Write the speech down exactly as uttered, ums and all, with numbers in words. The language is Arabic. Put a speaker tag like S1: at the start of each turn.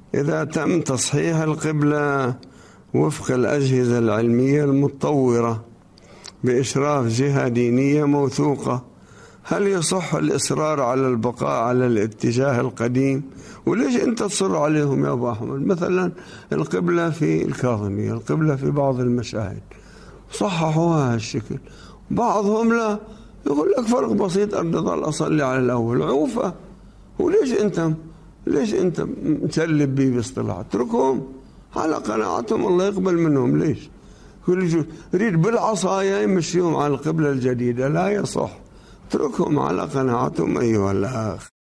S1: إذا تم تصحيح القبلة وفق الأجهزة العلمية المتطورة بإشراف جهة دينية موثوقة، هل يصح الإصرار على البقاء على الاتجاه القديم؟ وليش أنت تصر عليهم يا أبو أحمد؟ مثلا القبلة في الكاظمية، القبلة في بعض المشاهد صححوها هالشكل، بعضهم لا، يقول لك فرق بسيط، أرض أصلي على الأول عوفة. وليش أنت ليش أنت مسلب بي باصطلاح؟ اتركهم على قناعتهم، الله يقبل منهم. ليش يريد بالعصاية يمشيهم على القبلة الجديدة؟ لا يصح، اتركهم على قناعتهم أيها الأخ.